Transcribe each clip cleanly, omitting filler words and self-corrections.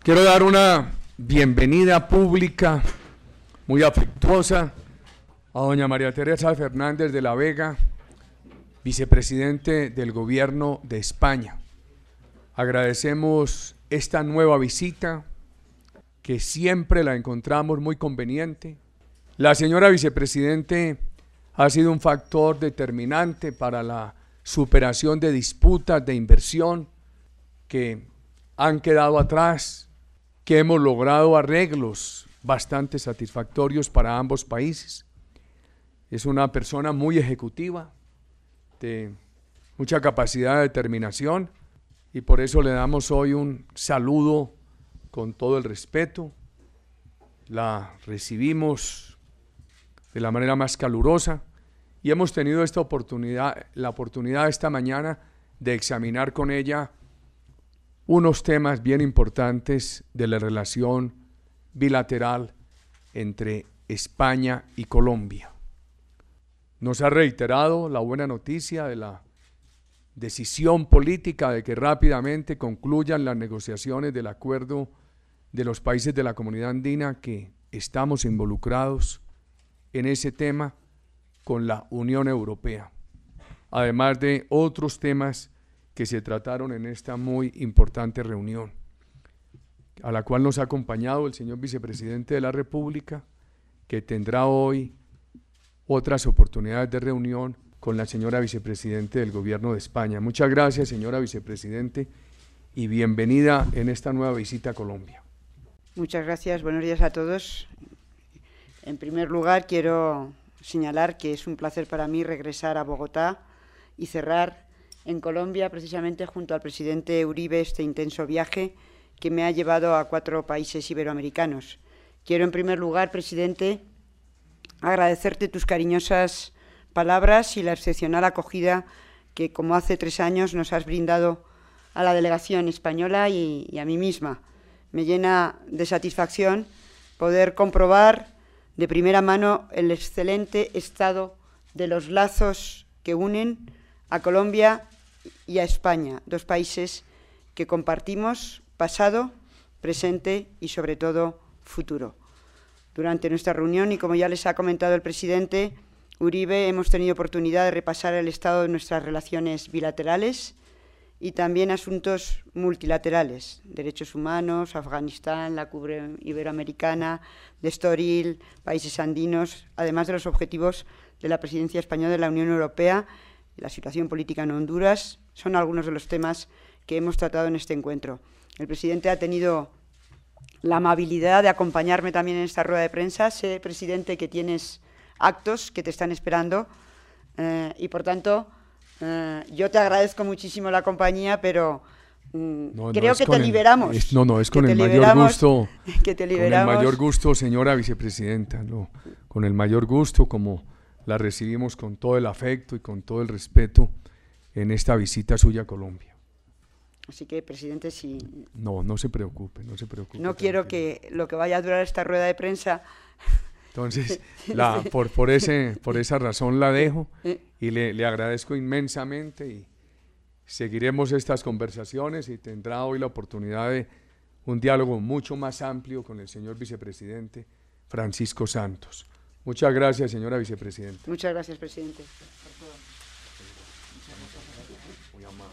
Quiero dar una bienvenida pública muy afectuosa a doña María Teresa Fernández de la Vega, vicepresidente del Gobierno de España. Agradecemos esta nueva visita, que siempre la encontramos muy conveniente. La señora vicepresidente ha sido un factor determinante para la superación de disputas de inversión que han quedado atrás, que hemos logrado arreglos bastante satisfactorios para ambos países. Es una persona muy ejecutiva, de mucha capacidad de determinación, y por eso le damos hoy un saludo con todo el respeto. La recibimos de la manera más calurosa y hemos tenido la oportunidad esta mañana de examinar con ella unos temas bien importantes de la relación bilateral entre España y Colombia. Nos ha reiterado la buena noticia de la decisión política de que rápidamente concluyan las negociaciones del acuerdo de los países de la Comunidad Andina, que estamos involucrados en ese tema con la Unión Europea, además de otros temas que se trataron en esta muy importante reunión, a la cual nos ha acompañado el señor vicepresidente de la República, que tendrá hoy otras oportunidades de reunión con la señora vicepresidente del Gobierno de España. Muchas gracias, señora vicepresidente, y bienvenida en esta nueva visita a Colombia. Muchas gracias, buenos días a todos. En primer lugar, quiero señalar que es un placer para mí regresar a Bogotá y cerrar en Colombia, precisamente junto al presidente Uribe, este intenso viaje que me ha llevado a 4 países iberoamericanos. Quiero, en primer lugar, presidente, agradecerte tus cariñosas palabras y la excepcional acogida que, como hace 3 años, nos has brindado a la delegación española y a mí misma. Me llena de satisfacción poder comprobar de primera mano el excelente estado de los lazos que unen a Colombia y a España, 2 países que compartimos pasado, presente y, sobre todo, futuro. Durante nuestra reunión, y como ya les ha comentado el presidente Uribe, hemos tenido oportunidad de repasar el estado de nuestras relaciones bilaterales y también asuntos multilaterales, derechos humanos, Afganistán, la cumbre iberoamericana, de Estoril, países andinos, además de los objetivos de la presidencia española de la Unión Europea. La situación política en Honduras son algunos de los temas que hemos tratado en este encuentro. El presidente ha tenido la amabilidad de acompañarme también en esta rueda de prensa. Sé, presidente, que tienes actos que te están esperando y, por tanto, yo te agradezco muchísimo la compañía, pero creo que te liberamos. Es con el mayor gusto. Que te liberamos. Con el mayor gusto, señora vicepresidenta. Con el mayor gusto, como la recibimos con todo el afecto y con todo el respeto en esta visita suya a Colombia. Así que, presidente, si... No se preocupe, no se preocupe. No quiero que lo que vaya a durar esta rueda de prensa... Entonces, por esa razón la dejo y le agradezco inmensamente, y seguiremos estas conversaciones y tendrá hoy la oportunidad de un diálogo mucho más amplio con el señor vicepresidente Francisco Santos. Muchas gracias, señora vicepresidenta. Muchas gracias, presidente. Muy amable.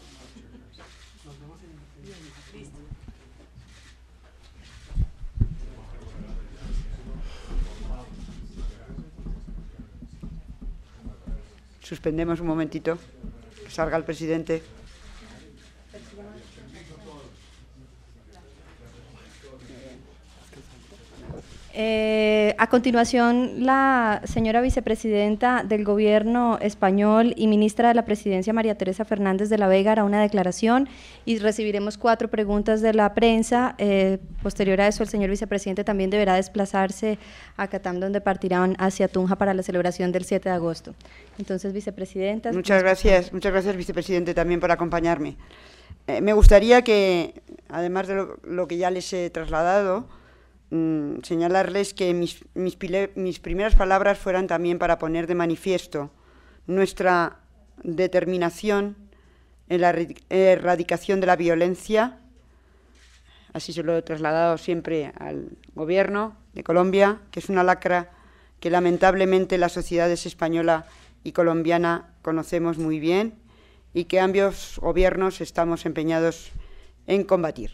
Suspendemos un momentito, que salga el presidente. A continuación, la señora vicepresidenta del Gobierno español y ministra de la Presidencia, María Teresa Fernández de la Vega, hará una declaración y recibiremos 4 preguntas de la prensa. Posterior a eso, el señor vicepresidente también deberá desplazarse a Catam, donde partirán hacia Tunja para la celebración del 7 de agosto. Entonces, vicepresidenta. Muchas gracias, vicepresidente, también por acompañarme. Me gustaría que, además de lo que ya les he trasladado, señalarles que mis primeras palabras fueran también para poner de manifiesto nuestra determinación en la erradicación de la violencia así se lo he trasladado siempre al Gobierno de Colombia, que es una lacra que lamentablemente las sociedades española y colombiana conocemos muy bien y que ambos gobiernos estamos empeñados en combatir.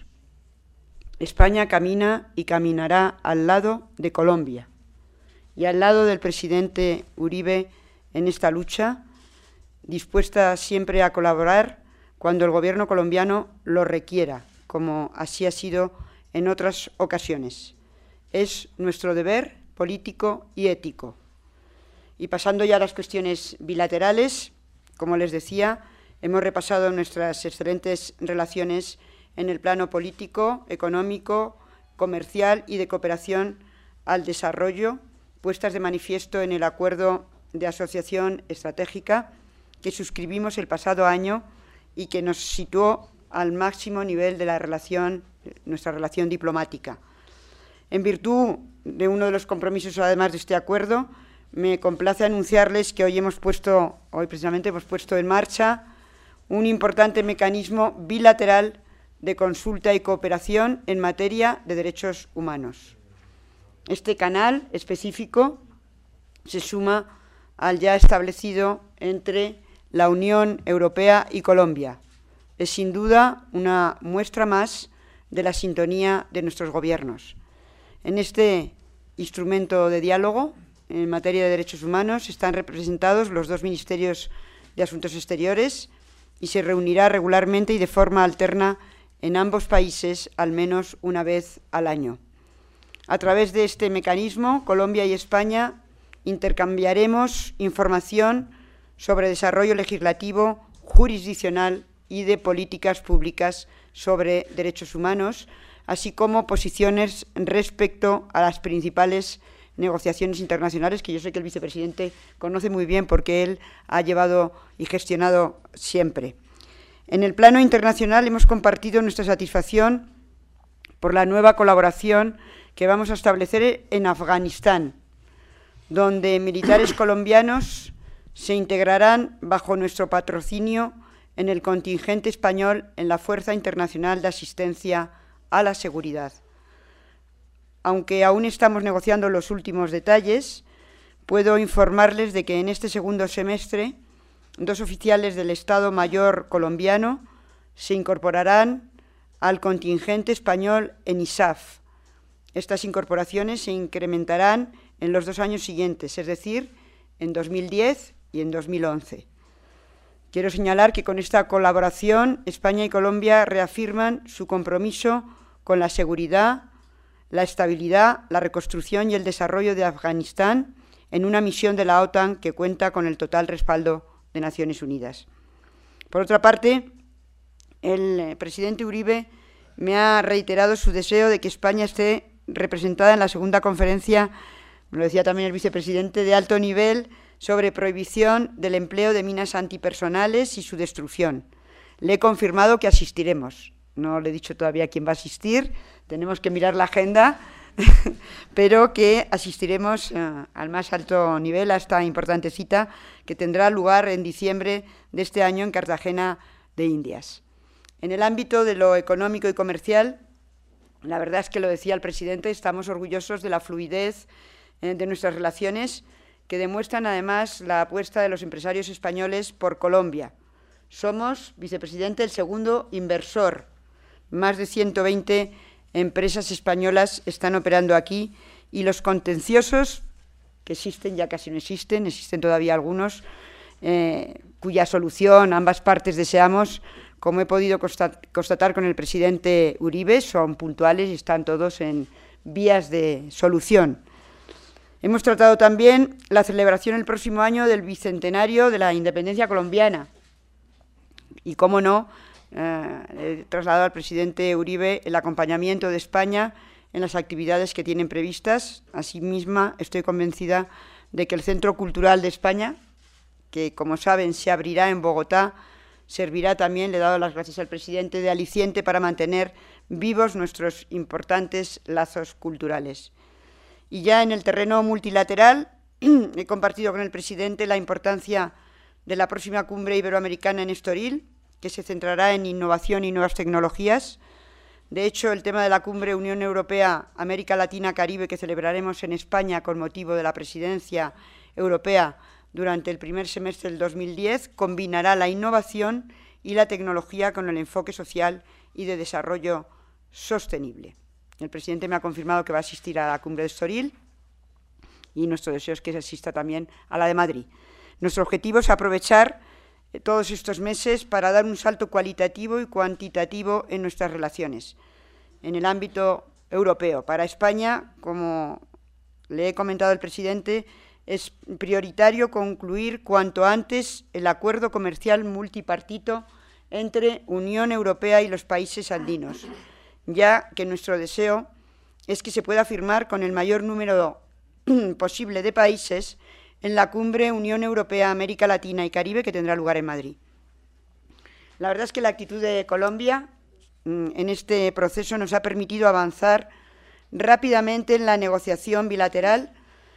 España camina y caminará al lado de Colombia y al lado del presidente Uribe en esta lucha, dispuesta siempre a colaborar cuando el Gobierno colombiano lo requiera, como así ha sido en otras ocasiones. Es nuestro deber político y ético. Y pasando ya a las cuestiones bilaterales, como les decía, hemos repasado nuestras excelentes relaciones en el plano político, económico, comercial y de cooperación al desarrollo, puestas de manifiesto en el Acuerdo de Asociación Estratégica que suscribimos el pasado año y que nos situó al máximo nivel de la relación, nuestra relación diplomática. En virtud de uno de los compromisos, además de este acuerdo, me complace anunciarles que hoy precisamente hemos puesto en marcha un importante mecanismo bilateral de consulta y cooperación en materia de derechos humanos. Este canal específico se suma al ya establecido entre la Unión Europea y Colombia. Es sin duda una muestra más de la sintonía de nuestros gobiernos. En este instrumento de diálogo en materia de derechos humanos están representados los dos ministerios de Asuntos Exteriores y se reunirá regularmente y de forma alterna en ambos países al menos una vez al año. A través de este mecanismo, Colombia y España intercambiaremos información sobre desarrollo legislativo, jurisdiccional y de políticas públicas sobre derechos humanos, así como posiciones respecto a las principales negociaciones internacionales, que yo sé que el vicepresidente conoce muy bien porque él ha llevado y gestionado siempre. En el plano internacional hemos compartido nuestra satisfacción por la nueva colaboración que vamos a establecer en Afganistán, donde militares colombianos se integrarán bajo nuestro patrocinio en el contingente español en la Fuerza Internacional de Asistencia a la Seguridad. Aunque aún estamos negociando los últimos detalles, puedo informarles de que en este segundo semestre 2 oficiales del Estado Mayor colombiano se incorporarán al contingente español en ISAF. Estas incorporaciones se incrementarán en los 2 años siguientes, es decir, en 2010 y en 2011. Quiero señalar que con esta colaboración España y Colombia reafirman su compromiso con la seguridad, la estabilidad, la reconstrucción y el desarrollo de Afganistán en una misión de la OTAN que cuenta con el total respaldo de Naciones Unidas. Por otra parte, el presidente Uribe me ha reiterado su deseo de que España esté representada en la segunda conferencia, me lo decía también el vicepresidente, de alto nivel sobre prohibición del empleo de minas antipersonales y su destrucción. Le he confirmado que asistiremos. No le he dicho todavía quién va a asistir, tenemos que mirar la agenda, pero que asistiremos al más alto nivel a esta importante cita que tendrá lugar en diciembre de este año en Cartagena de Indias. En el ámbito de lo económico y comercial, la verdad es que lo decía el presidente, estamos orgullosos de la fluidez de nuestras relaciones, que demuestran además la apuesta de los empresarios españoles por Colombia. Somos, vicepresidente, el segundo inversor. Más de 120 empresas españolas están operando aquí y los contenciosos, que existen, ya casi no existen todavía algunos, cuya solución ambas partes deseamos, como he podido constatar con el presidente Uribe, son puntuales y están todos en vías de solución. Hemos tratado también la celebración el próximo año del bicentenario de la independencia colombiana y, cómo no, he trasladado al presidente Uribe el acompañamiento de España en las actividades que tienen previstas. Asimismo, estoy convencida de que el Centro Cultural de España, que como saben se abrirá en Bogotá, servirá también, le he dado las gracias al presidente, de aliciente para mantener vivos nuestros importantes lazos culturales. Y ya en el terreno multilateral he compartido con el presidente la importancia de la próxima cumbre iberoamericana en Estoril, que se centrará en innovación y nuevas tecnologías, De hecho, el tema de la cumbre Unión Europea, América Latina, Caribe, que celebraremos en España con motivo de la presidencia europea durante el primer semestre del 2010, combinará la innovación y la tecnología con el enfoque social y de desarrollo sostenible. El presidente me ha confirmado que va a asistir a la cumbre de Estoril y nuestro deseo es que se asista también a la de Madrid. Nuestro objetivo es aprovechar todos estos meses para dar un salto cualitativo y cuantitativo en nuestras relaciones en el ámbito europeo. Para España, como le he comentado al presidente, es prioritario concluir cuanto antes el acuerdo comercial multipartito entre Unión Europea y los países andinos, ya que nuestro deseo es que se pueda firmar con el mayor número posible de países en la cumbre Unión Europea, América Latina y Caribe que tendrá lugar en Madrid. La verdad es que la actitud de Colombia en este proceso nos ha permitido avanzar rápidamente en la negociación bilateral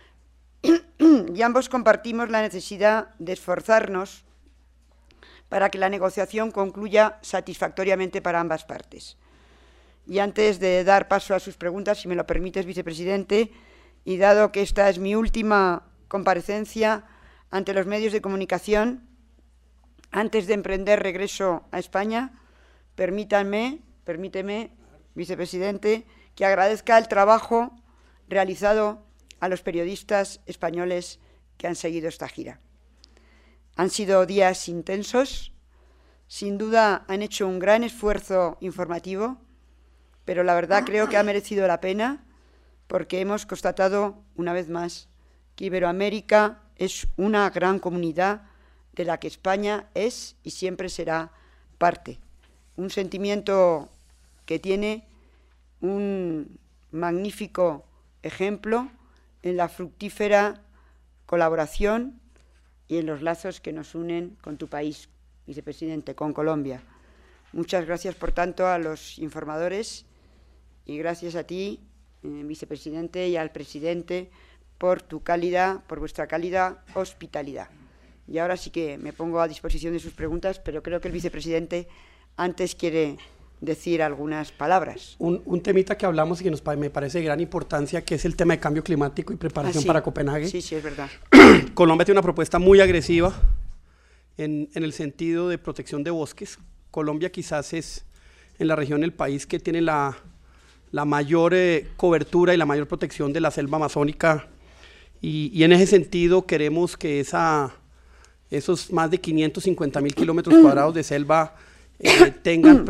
y ambos compartimos la necesidad de esforzarnos para que la negociación concluya satisfactoriamente para ambas partes. Y antes de dar paso a sus preguntas, si me lo permites, vicepresidente, y dado que esta es mi última comparecencia ante los medios de comunicación, antes de emprender regreso a España, permíteme, vicepresidente, que agradezca el trabajo realizado a los periodistas españoles que han seguido esta gira. Han sido días intensos, sin duda han hecho un gran esfuerzo informativo, pero la verdad creo que ha merecido la pena porque hemos constatado una vez más que Iberoamérica es una gran comunidad de la que España es y siempre será parte. Un sentimiento que tiene un magnífico ejemplo en la fructífera colaboración y en los lazos que nos unen con tu país, vicepresidente, con Colombia. Muchas gracias, por tanto, a los informadores y gracias a ti, vicepresidente, y al presidente por vuestra cálida hospitalidad. Y ahora sí que me pongo a disposición de sus preguntas, pero creo que el vicepresidente antes quiere decir algunas palabras. Un temita que hablamos y que me parece de gran importancia, que es el tema de cambio climático y preparación para Copenhague. Sí, es verdad. Colombia tiene una propuesta muy agresiva en el sentido de protección de bosques. Colombia quizás es en la región el país que tiene la mayor cobertura y la mayor protección de la selva amazónica y en ese sentido queremos que esos más de 550.000 kilómetros cuadrados de selva tengan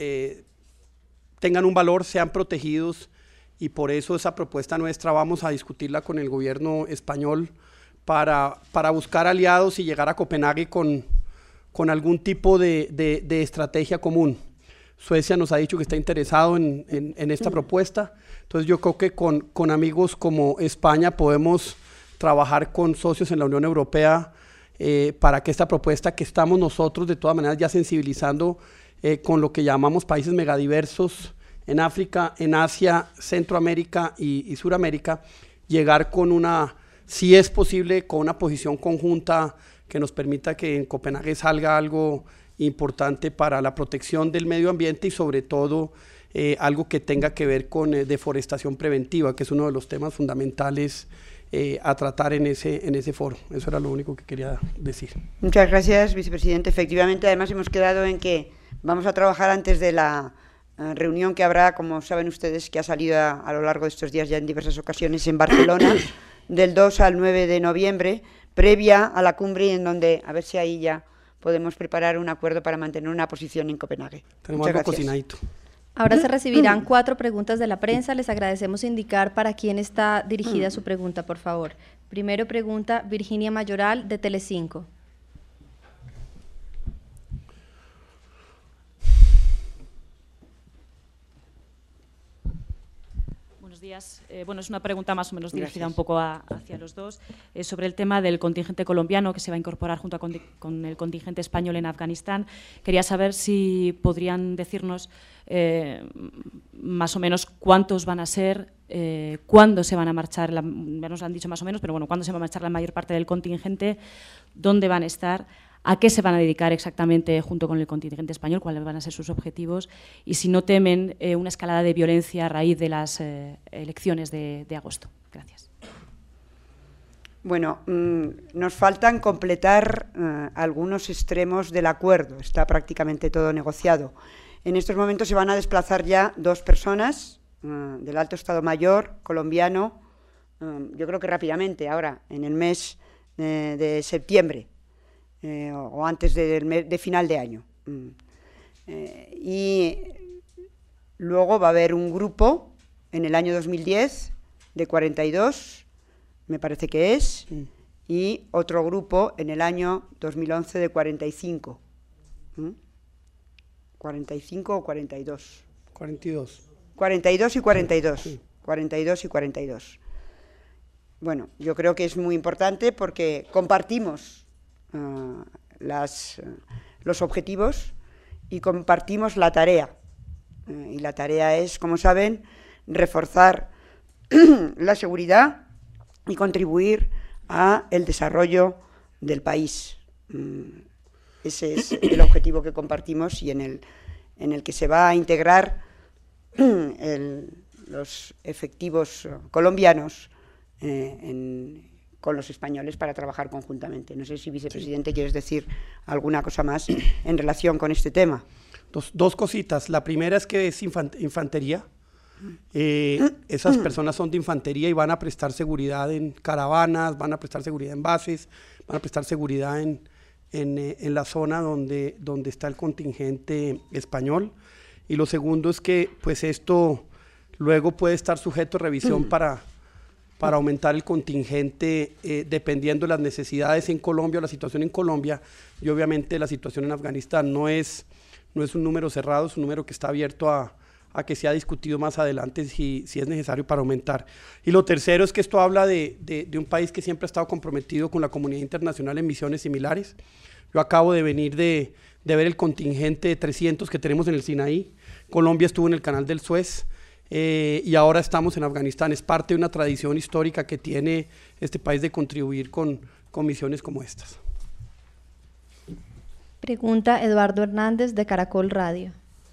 un valor, sean protegidos y por eso esa propuesta nuestra vamos a discutirla con el gobierno español para buscar aliados y llegar a Copenhague con algún tipo de estrategia común. Suecia nos ha dicho que está interesado en esta propuesta, entonces yo creo que con amigos como España podemos trabajar con socios en la Unión Europea para que esta propuesta que estamos nosotros de todas maneras ya sensibilizando con lo que llamamos países megadiversos en África, en Asia, Centroamérica y Suramérica, llegar si es posible, con una posición conjunta que nos permita que en Copenhague salga algo importante para la protección del medio ambiente y sobre todo algo que tenga que ver con deforestación preventiva, que es uno de los temas fundamentales a tratar en ese foro. Eso era lo único que quería decir. Muchas gracias, vicepresidente. Efectivamente, además hemos quedado en que vamos a trabajar antes de la reunión que habrá, como saben ustedes, que ha salido a lo largo de estos días ya en diversas ocasiones en Barcelona, del 2 al 9 de noviembre, previa a la cumbre, y en donde, a ver si ahí ya podemos preparar un acuerdo para mantener una posición en Copenhague. Tenemos algo cocinadito. Ahora se recibirán 4 preguntas de la prensa. Les agradecemos indicar para quién está dirigida su pregunta, por favor. Primero pregunta Virginia Mayoral, de Telecinco. Buenos días. Bueno, es una pregunta más o menos dirigida un poco hacia los dos. Sobre el tema del contingente colombiano que se va a incorporar junto con el contingente español en Afganistán. Quería saber si podrían decirnos más o menos cuántos van a ser, cuándo se van a marchar, ya nos lo han dicho más o menos, pero bueno, cuándo se va a marchar la mayor parte del contingente, dónde van a estar, a qué se van a dedicar exactamente junto con el contingente español, cuáles van a ser sus objetivos y si no temen una escalada de violencia a raíz de las elecciones de agosto. Gracias. Bueno, nos faltan completar algunos extremos del acuerdo. Está prácticamente todo negociado. En estos momentos se van a desplazar ya 2 personas del Alto Estado Mayor colombiano, yo creo que rápidamente, ahora, en el mes de septiembre o antes de final de año. Y luego va a haber un grupo en el año 2010 de 42, me parece que es, y otro grupo en el año 2011 de 45. 45 o 42. 42. 42 y 42. Sí. 42 y 42. Bueno, yo creo que es muy importante porque compartimos los objetivos y compartimos la tarea. Y la tarea es, como saben, reforzar la seguridad y contribuir a el desarrollo del país. Ese es el objetivo que compartimos y en el que se va a integrar los efectivos colombianos con los españoles para trabajar conjuntamente. No sé si, vicepresidente, quieres decir alguna cosa más en relación con este tema. Dos cositas. La primera es que es infantería. Esas personas son de infantería y van a prestar seguridad en caravanas, van a prestar seguridad en bases, van a prestar seguridad en la zona donde está el contingente español. Y lo segundo es que pues esto luego puede estar sujeto a revisión para aumentar el contingente dependiendo de las necesidades en Colombia o la situación en Colombia. Y obviamente la situación en Afganistán no es un número cerrado, es un número que está abierto a que sea discutido más adelante si es necesario para aumentar. Y lo tercero es que esto habla de un país que siempre ha estado comprometido con la comunidad internacional en misiones similares. Yo acabo de venir de ver el contingente de 300 que tenemos en el Sinaí. Colombia estuvo en el Canal del Suez y ahora estamos en Afganistán. Es parte de una tradición histórica que tiene este país de contribuir con misiones como estas. Pregunta Eduardo Hernández de Caracol Radio.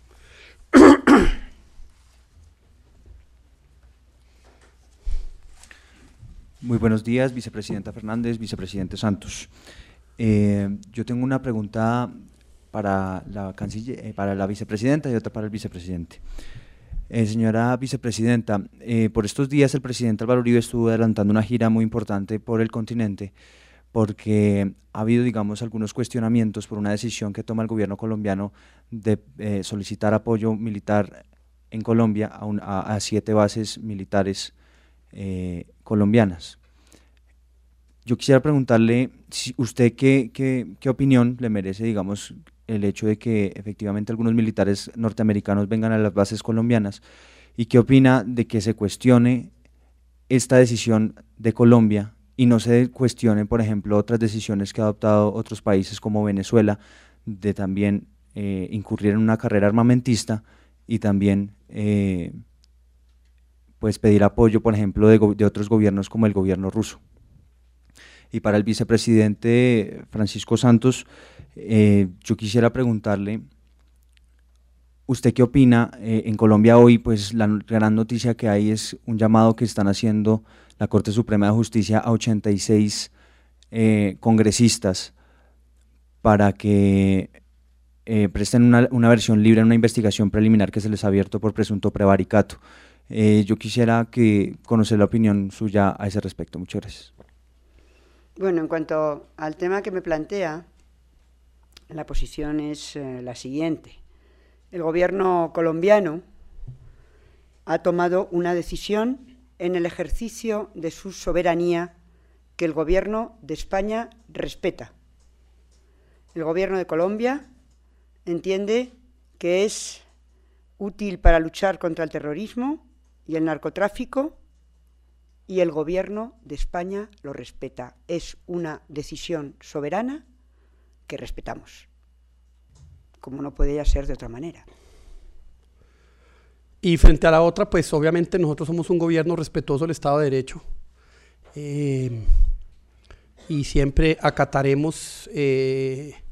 Muy buenos días, vicepresidenta Fernández, vicepresidente Santos. Yo tengo una pregunta para la vicepresidenta y otra para el vicepresidente. Señora vicepresidenta, por estos días el presidente Álvaro Uribe estuvo adelantando una gira muy importante por el continente porque ha habido, digamos, algunos cuestionamientos por una decisión que toma el gobierno colombiano de solicitar apoyo militar en Colombia a 7 bases militares colombianas. Yo quisiera preguntarle si usted qué opinión le merece, digamos, el hecho de que efectivamente algunos militares norteamericanos vengan a las bases colombianas y qué opina de que se cuestione esta decisión de Colombia y no se cuestionen, por ejemplo, otras decisiones que ha adoptado otros países como Venezuela de también incurrir en una carrera armamentista y también pues pedir apoyo, por ejemplo, de otros gobiernos como el gobierno ruso. Y para el vicepresidente Francisco Santos, yo quisiera preguntarle, ¿usted qué opina? En Colombia hoy, pues la gran noticia que hay es un llamado que están haciendo la Corte Suprema de Justicia a 86 congresistas para que presten una versión libre en una investigación preliminar que se les ha abierto por presunto prevaricato. Yo quisiera conocer la opinión suya a ese respecto. Muchas gracias. Bueno, en cuanto al tema que me plantea, la posición es la siguiente. El gobierno colombiano ha tomado una decisión en el ejercicio de su soberanía que el gobierno de España respeta. El gobierno de Colombia entiende que es útil para luchar contra el terrorismo y el narcotráfico y el gobierno de España lo respeta. Es una decisión soberana que respetamos, como no podía ser de otra manera. Y frente a la otra, pues obviamente nosotros somos un gobierno respetuoso del Estado de Derecho y siempre acataremos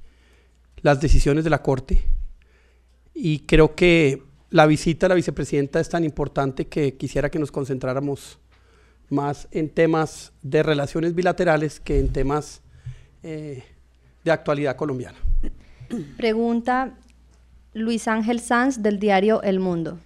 las decisiones de la Corte, y creo que la visita a la vicepresidenta es tan importante que quisiera que nos concentráramos más en temas de relaciones bilaterales que en temas de actualidad colombiana. Pregunta Luis Ángel Sanz del diario El Mundo.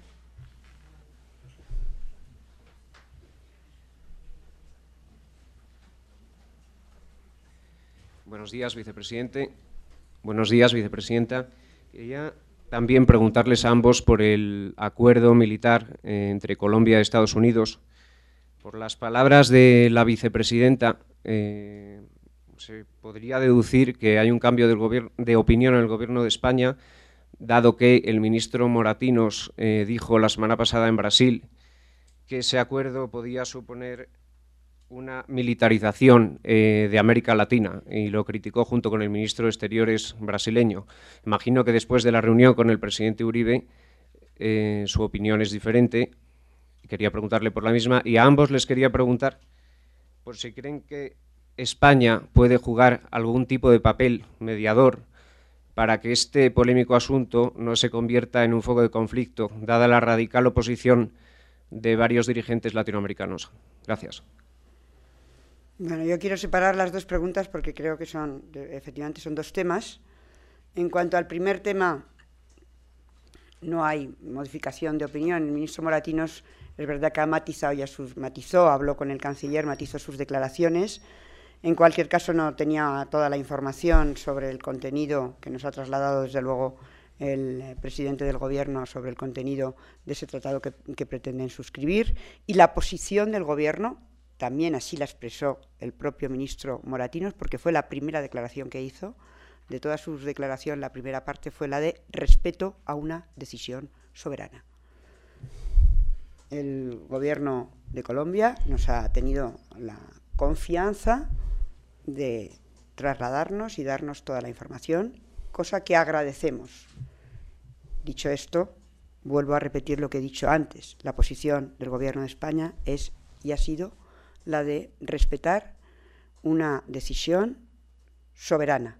Buenos días, vicepresidente. Buenos días, vicepresidenta. Quería también preguntarles a ambos por el acuerdo militar entre Colombia y Estados Unidos. Por las palabras de la vicepresidenta, se podría deducir que hay un cambio de opinión en el Gobierno de España, dado que el ministro Moratinos dijo la semana pasada en Brasil que ese acuerdo podía suponer una militarización de América Latina, y lo criticó junto con el ministro de Exteriores brasileño. Imagino que después de la reunión con el presidente Uribe su opinión es diferente. Quería preguntarle por la misma, y a ambos les quería preguntar por si creen que España puede jugar algún tipo de papel mediador para que este polémico asunto no se convierta en un foco de conflicto, dada la radical oposición de varios dirigentes latinoamericanos. Gracias. Bueno, yo quiero separar las dos preguntas porque creo que efectivamente son dos temas. En cuanto al primer tema, no hay modificación de opinión. El ministro Moratinos es verdad que ha matizado, habló con el canciller, matizó sus declaraciones. En cualquier caso, no tenía toda la información sobre el contenido que nos ha trasladado, desde luego, el presidente del Gobierno sobre el contenido de ese tratado que pretenden suscribir. Y la posición del Gobierno también así la expresó el propio ministro Moratinos, porque fue la primera declaración que hizo. De toda su declaración, la primera parte fue la de respeto a una decisión soberana. El Gobierno de Colombia nos ha tenido la confianza de trasladarnos y darnos toda la información, cosa que agradecemos. Dicho esto, vuelvo a repetir lo que he dicho antes. La posición del Gobierno de España es y ha sido la de respetar una decisión soberana.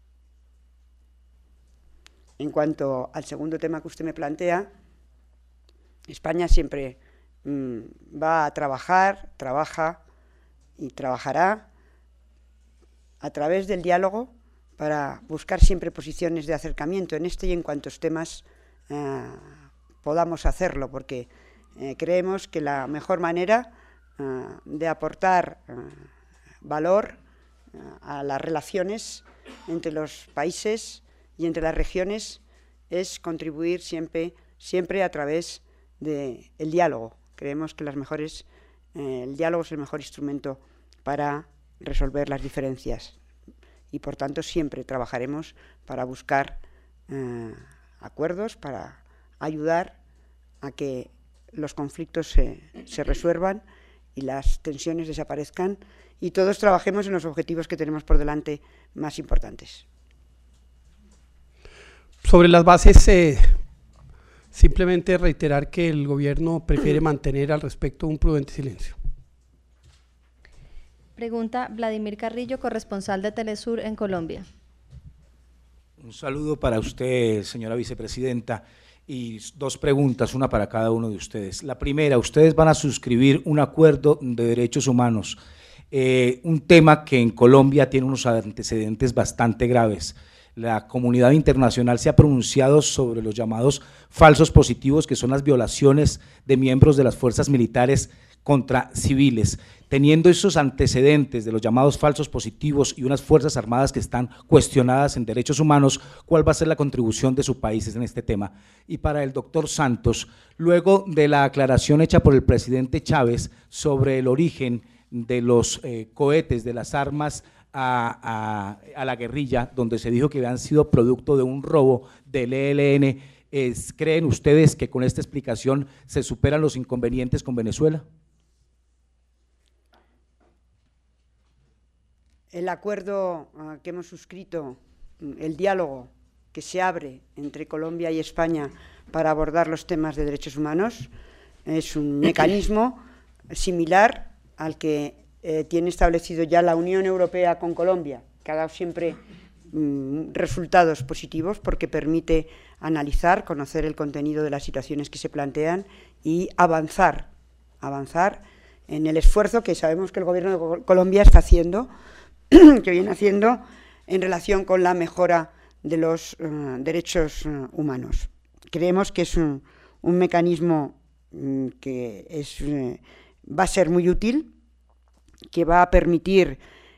En cuanto al segundo tema que usted me plantea, España siempre va a trabaja y trabajará a través del diálogo para buscar siempre posiciones de acercamiento en este y en cuantos temas podamos hacerlo, porque creemos que la mejor manera de aportar valor a las relaciones entre los países y entre las regiones es contribuir siempre a través del diálogo. Creemos que el diálogo es el mejor instrumento para resolver las diferencias y, por tanto, siempre trabajaremos para buscar acuerdos, para ayudar a que los conflictos se resuelvan y las tensiones desaparezcan, y todos trabajemos en los objetivos que tenemos por delante más importantes. Sobre las bases, simplemente reiterar que el Gobierno prefiere mantener al respecto un prudente silencio. Pregunta Vladimir Carrillo, corresponsal de Telesur en Colombia. Un saludo para usted, señora vicepresidenta, y dos preguntas, una para cada uno de ustedes. La primera, ustedes van a suscribir un acuerdo de derechos humanos, un tema que en Colombia tiene unos antecedentes bastante graves. La comunidad internacional se ha pronunciado sobre los llamados falsos positivos, que son las violaciones de miembros de las fuerzas militares contra civiles. Teniendo esos antecedentes de los llamados falsos positivos y unas fuerzas armadas que están cuestionadas en derechos humanos, ¿cuál va a ser la contribución de su país en este tema? Y para el doctor Santos, luego de la aclaración hecha por el presidente Chávez sobre el origen de los cohetes, de las armas a la guerrilla, donde se dijo que habían sido producto de un robo del ELN, ¿creen ustedes que con esta explicación se superan los inconvenientes con Venezuela? El acuerdo que hemos suscrito, el diálogo que se abre entre Colombia y España para abordar los temas de derechos humanos, es un mecanismo similar al que tiene establecido ya la Unión Europea con Colombia, que ha dado siempre resultados positivos porque permite analizar, conocer el contenido de las situaciones que se plantean y avanzar en el esfuerzo que sabemos que el Gobierno de Colombia está haciendo, que viene haciendo en relación con la mejora de los derechos humanos. Creemos que es un mecanismo que va a ser muy útil, que va a permitir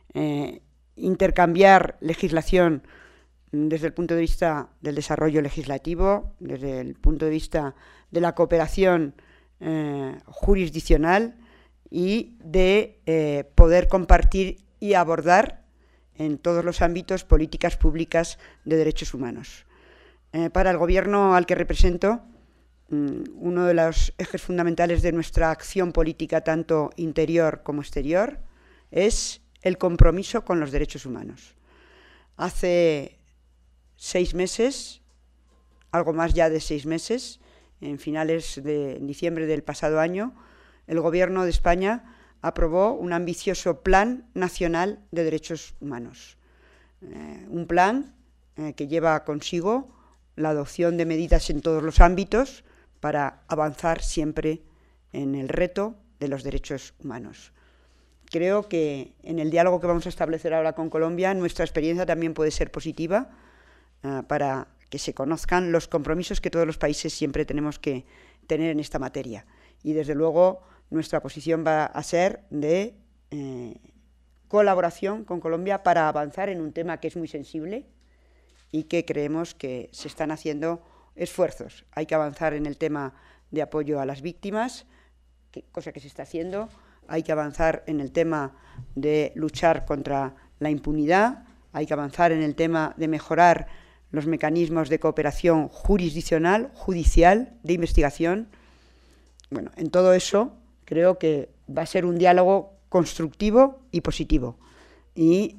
intercambiar legislación desde el punto de vista del desarrollo legislativo, desde el punto de vista de la cooperación jurisdiccional y de poder compartir y abordar en todos los ámbitos políticas públicas de derechos humanos. Para el Gobierno al que represento, uno de los ejes fundamentales de nuestra acción política, tanto interior como exterior, es el compromiso con los derechos humanos. Hace 6 meses, algo más ya de 6 meses, en finales de diciembre del pasado año, el Gobierno de España aprobó un ambicioso Plan Nacional de Derechos Humanos. Un plan que lleva consigo la adopción de medidas en todos los ámbitos para avanzar siempre en el reto de los derechos humanos. Creo que en el diálogo que vamos a establecer ahora con Colombia, nuestra experiencia también puede ser positiva para que se conozcan los compromisos que todos los países siempre tenemos que tener en esta materia. Y desde luego nuestra posición va a ser de colaboración con Colombia para avanzar en un tema que es muy sensible y que creemos que se están haciendo esfuerzos. Hay que avanzar en el tema de apoyo a las víctimas, cosa que se está haciendo. Hay que avanzar en el tema de luchar contra la impunidad, hay que avanzar en el tema de mejorar los mecanismos de cooperación jurisdiccional, judicial, de investigación. Bueno, en todo eso creo que va a ser un diálogo constructivo y positivo. Y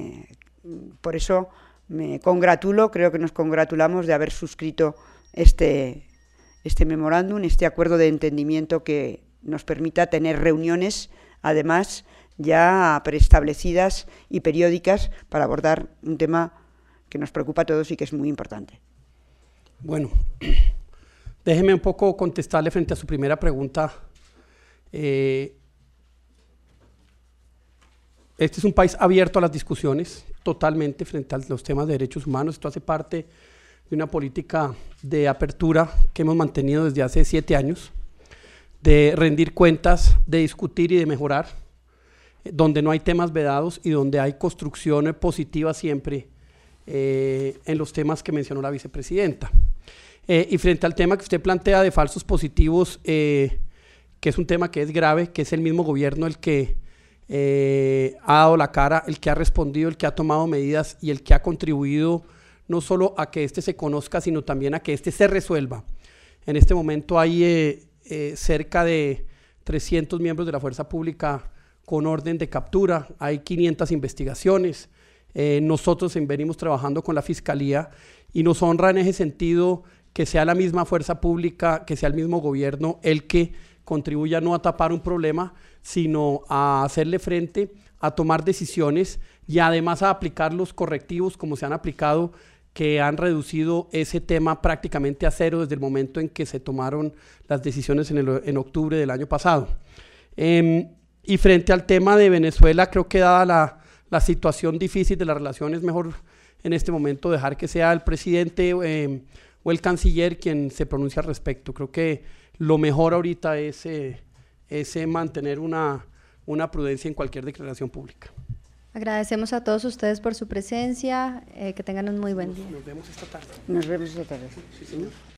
por eso me congratulo, creo que nos congratulamos de haber suscrito este memorándum, este acuerdo de entendimiento que nos permita tener reuniones, además, ya preestablecidas y periódicas para abordar un tema que nos preocupa a todos y que es muy importante. Bueno, déjeme un poco contestarle frente a su primera pregunta. Este es un país abierto a las discusiones, totalmente frente a los temas de derechos humanos. Esto hace parte de una política de apertura que hemos mantenido desde hace 7 años, de rendir cuentas, de discutir y de mejorar, donde no hay temas vedados y donde hay construcción positiva siempre en los temas que mencionó la vicepresidenta. Y frente al tema que usted plantea de falsos positivos, que es un tema que es grave, que es el mismo gobierno el que ha dado la cara, el que ha respondido, el que ha tomado medidas y el que ha contribuido no solo a que este se conozca, sino también a que este se resuelva. En este momento hay cerca de 300 miembros de la fuerza pública con orden de captura, hay 500 investigaciones, nosotros venimos trabajando con la Fiscalía y nos honra en ese sentido que sea la misma fuerza pública, que sea el mismo gobierno el que contribuya no a tapar un problema, sino a hacerle frente, a tomar decisiones y además a aplicar los correctivos como se han aplicado, que han reducido ese tema prácticamente a cero desde el momento en que se tomaron las decisiones en octubre del año pasado. Y frente al tema de Venezuela, creo que dada la situación difícil de la relación, es mejor en este momento dejar que sea el presidente o el canciller quien se pronuncie al respecto. Creo que lo mejor ahorita es mantener una prudencia en cualquier declaración pública. Agradecemos a todos ustedes por su presencia, que tengan un muy buen día. Nos vemos esta tarde. Nos vemos esta tarde. Sí, señor.